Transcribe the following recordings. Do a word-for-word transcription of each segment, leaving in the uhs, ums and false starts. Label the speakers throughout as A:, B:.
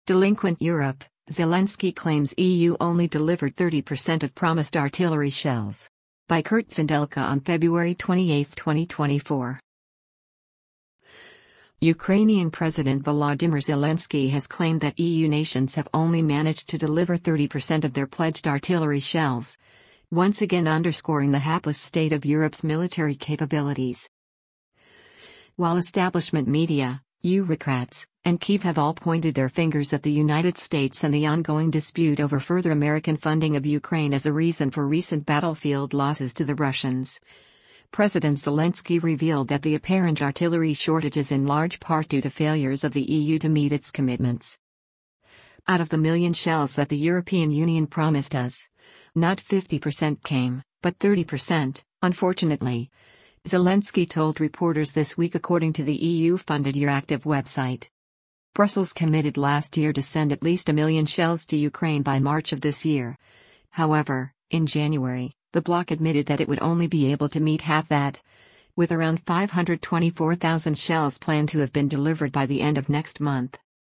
A: Delinquent Europe, Zelensky claims E U only delivered thirty percent of promised artillery shells. By Kurt Sindelka on February twenty-eighth, twenty twenty-four. Ukrainian President Volodymyr Zelensky has claimed that E U nations have only managed to deliver thirty percent of their pledged artillery shells, once again underscoring the hapless state of Europe's military capabilities. While establishment media, Eurocrats, and Kyiv have all pointed their fingers at the United States and the ongoing dispute over further American funding of Ukraine as a reason for recent battlefield losses to the Russians, President Zelensky revealed that the apparent artillery shortage is in large part due to failures of the E U to meet its commitments. Out of the million shells that the European Union promised us, not fifty percent came, but thirty percent, unfortunately, Zelensky told reporters this week according to the E U-funded Euractiv website. Brussels committed last year to send at least a million shells to Ukraine by March of this year. However, in January, the bloc admitted that it would only be able to meet half that, with around five hundred twenty-four thousand shells planned to have been delivered by the end of next month.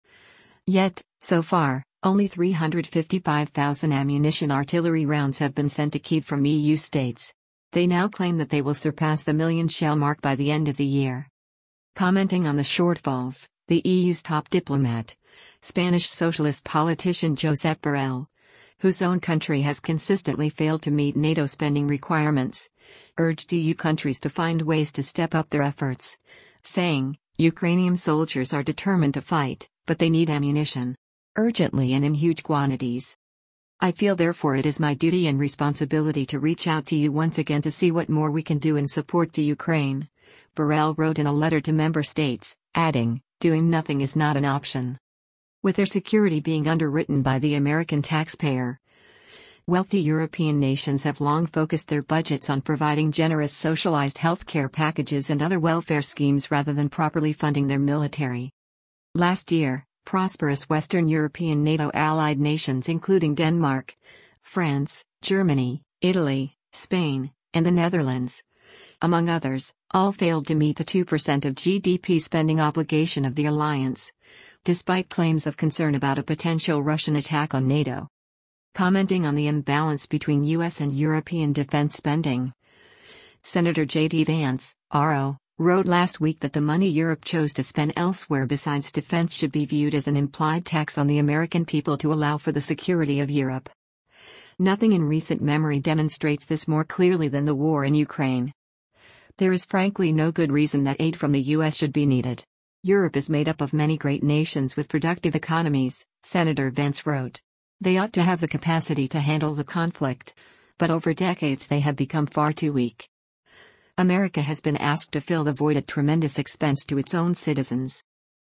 A: Yet, so far, only three hundred fifty-five thousand ammunition artillery rounds have been sent to Kyiv from E U states. They now claim that they will surpass the million shell mark by the end of the year. Commenting on the shortfalls, the E U's top diplomat, Spanish socialist politician Josep Borrell, whose own country has consistently failed to meet NATO spending requirements, urged E U countries to find ways to step up their efforts, saying, "Ukrainian soldiers are determined to fight, but they need ammunition. Urgently and in huge quantities. I feel therefore it is my duty and responsibility to reach out to you once again to see what more we can do in support to Ukraine," Borrell wrote in a letter to member states, adding, "Doing nothing is not an option." With their security being underwritten by the American taxpayer, wealthy European nations have long focused their budgets on providing generous socialized healthcare packages and other welfare schemes rather than properly funding their military. Last year, prosperous Western European NATO-allied nations including Denmark, France, Germany, Italy, Spain, and the Netherlands, among others, all failed to meet the two percent of G D P spending obligation of the alliance, despite claims of concern about a potential Russian attack on NATO. Commenting on the imbalance between U S and European defense spending, Senator J D Vance, R O, wrote last week that the money Europe chose to spend elsewhere besides defense should be viewed as an implied tax on the American people to allow for the security of Europe. Nothing in recent memory demonstrates this more clearly than the war in Ukraine. There is frankly no good reason that aid from the U S should be needed. Europe is made up of many great nations with productive economies, Senator Vance wrote. They ought to have the capacity to handle the conflict, but over decades they have become far too weak. America has been asked to fill the void at tremendous expense to its own citizens.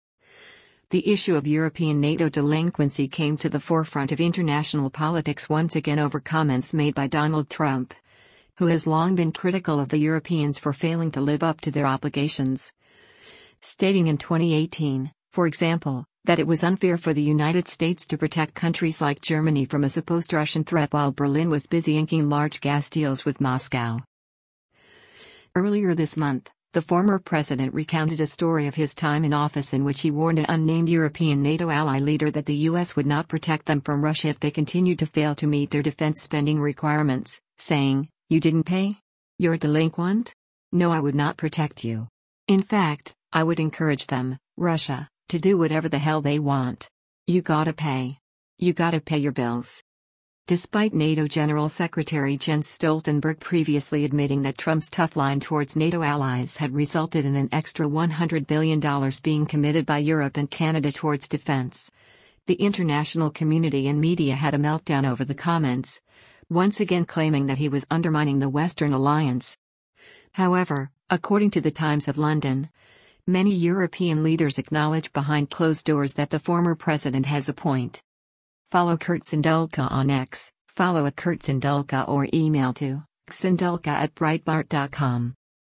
A: The issue of European NATO delinquency came to the forefront of international politics once again over comments made by Donald Trump, who has long been critical of the Europeans for failing to live up to their obligations, stating in twenty eighteen, for example, that it was unfair for the United States to protect countries like Germany from a supposed Russian threat while Berlin was busy inking large gas deals with Moscow. Earlier this month, the former president recounted a story of his time in office in which he warned an unnamed European NATO ally leader that the U S would not protect them from Russia if they continued to fail to meet their defense spending requirements, saying, "You didn't pay? You're a delinquent? No, I would not protect you. In fact, I would encourage them, Russia, to do whatever the hell they want. You gotta pay. You gotta pay your bills." Despite NATO General Secretary Jens Stoltenberg previously admitting that Trump's tough line towards NATO allies had resulted in an extra one hundred billion dollars being committed by Europe and Canada towards defense, the international community and media had a meltdown over the comments, once again claiming that he was undermining the Western alliance. However, according to the Times of London, many European leaders acknowledge behind closed doors that the former president has a point. Follow Kurt Sindelka on X, follow at Kurt Sindelka or email to sindelka at breitbart dot com.